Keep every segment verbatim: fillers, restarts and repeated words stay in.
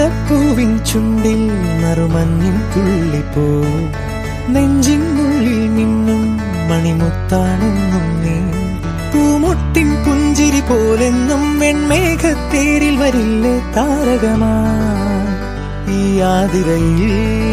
മുല്ലപ്പൂവിൻ ചുണ്ടിൽ നറുമഞ്ഞിൻ തുള്ളിപ്പോ നെഞ്ചിനുള്ളിൽ നിന്നും മണിമുത്താണെന്നും നീ പൂമൊട്ടിൻ പുഞ്ചിരി പോലെന്നും വെൺമേഘത്തേരിൽ വരില്ലേ താരകമാ ഈ ആതിരയിൽ.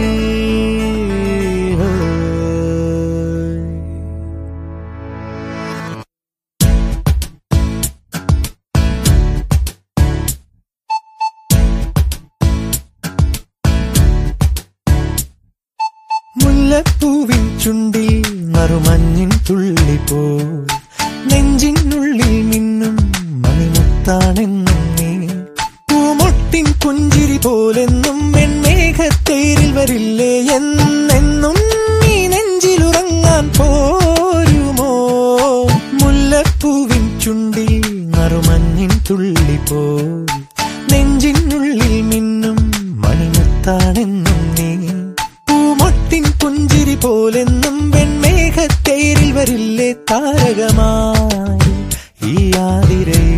മുല്ലപ്പൂവിൻ ചുണ്ടിൽ നറുമഞ്ഞിൻ തുള്ളിപ്പോ നെഞ്ചിനുള്ളിൽ മിന്നും മണിമുത്താണെന്നും നീ പൂമൊട്ടിൻ പുഞ്ചിരി പോലെന്നും വെൺമേഘത്തേരിൽ വരില്ലേ എന്നെന്നും നീ നെഞ്ചിലുറങ്ങാൻ പോരുമോ. മുല്ലപ്പൂവിൻ ചുണ്ടിൽ നറുമഞ്ഞിൻ തുള്ളിപ്പോ നെഞ്ചിനുള്ളിൽ മിന്നും മണിമുത്താണെന്നും നീ പൂമൊട്ടിൻ പുഞ്ചിരി പോലെന്നും വെൺമേഘത്തേരിൽ വരില്ലേ താരകമായി ഈ ആതിരയിൽ.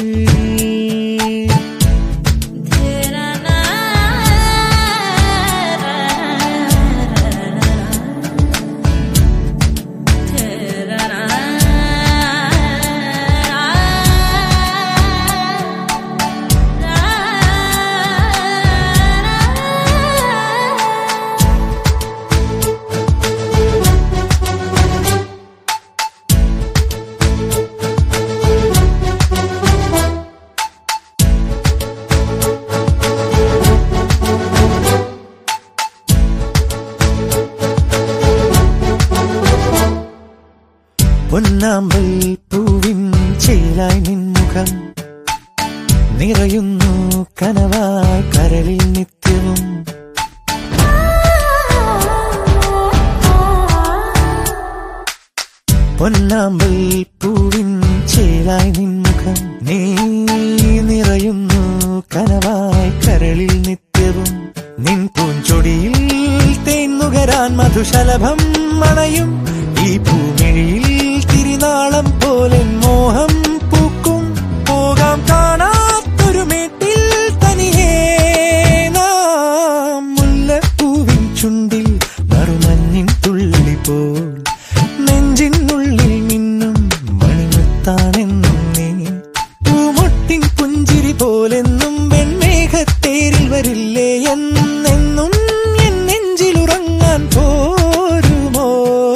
പൊന്നാമ്പൽ പൂവിൻ ചേലായി നിൻമുഖം നിറയുന്നു കനവായി കരളിൽ നിത്യവും. പൊന്നാമ്പൽ പൂവിൻ ചേലായി നിൻമുഖം നീ നിറയുന്നു കനവായി കരളിൽ നിത്യവും. നിൻ പൂഞ്ചൊടിയിൽ തേൻ നുകരാൻ മധുശലഭം മണയും ഈ പൂമിഴിയിൽ തിരിനാളം പോലെ മോഹം പൂക്കും. പോകാം കാണാത്തൊരു മേട്ടിൽ തനിയേ നാം. മുല്ലപ്പൂവിൻ ചുണ്ടിൽ നറുമഞ്ഞിൻ തുള്ളിപ്പോൾ നെഞ്ചിനുള്ളിൽ മിന്നും മണിമുത്താണെന്നും നീ പൂമൊട്ടിൻ പുഞ്ചിരി പോലെന്നും വെൺമേഘത്തേരിൽ വരില്ലേ എന്നെന്നും എൻ നെഞ്ചിലുറങ്ങാൻ പോരുമോ.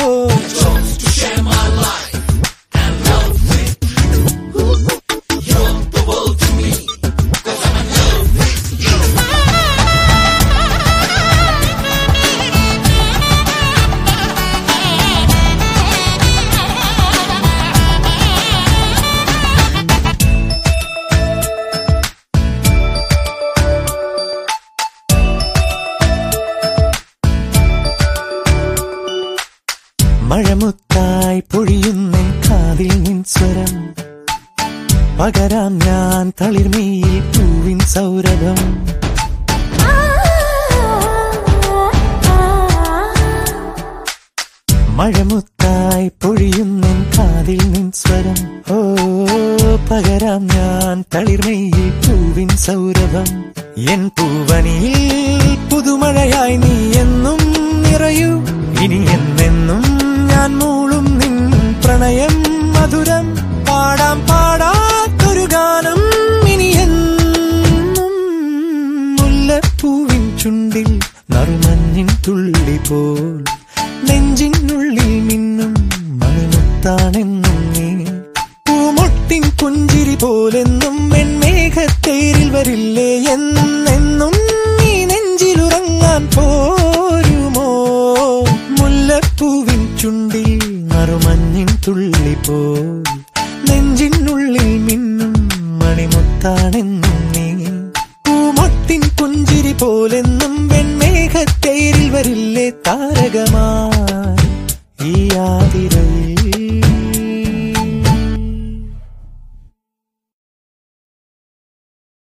മഴമുത്തായി പൊഴിയുന്നെൻ കാതിൽ നിൻ സ്വരം പകരാം ഞാൻ തളിർമയിൽ പൂവിൻ സൗരഭം. മഴമുത്തായി പൊഴിയുന്നെൻ കാതിൽ നിൻ സ്വരം ഓ പകരാം ഞാൻ തളിർമയിൽ പൂവിൻ സൗരഭം. എൻ പൂവനിയിൽ പുതുമഴയായി നീ എന്നും നിറയൂ ഇനി എന്നെന്നും ഞാൻ മൂളും നിൻ പ്രണയം മധുരം. പാടാം പാടാത്തൊരു ഗാനം ഇനി എന്നും. മുല്ലപ്പൂവിൻ ചുണ്ടിൽ നറുമഞ്ഞിൻ തുള്ളിപ്പോൾ നെഞ്ചിനുള്ളിൽ മിന്നും മണിമുത്താണെന്നും നീ പൂമൊട്ടിൻ പുഞ്ചിരി പോലെന്നും വെൺമേഘത്തേരിൽ വരില്ലേ എന്നെന്നും നീ നെഞ്ചിലുറങ്ങാൻ പോരുമോ. മുല്ലപ്പൂവിൻ ചുണ്ടിൽ നറുമഞ്ഞിൻ തുള്ളിപ്പോൾ നെഞ്ചിനുള്ളിൽ മിന്നും മണിമുത്താണെന്നും നീ പൂമൊട്ടിൻ പുഞ്ചിരി പോലെന്നും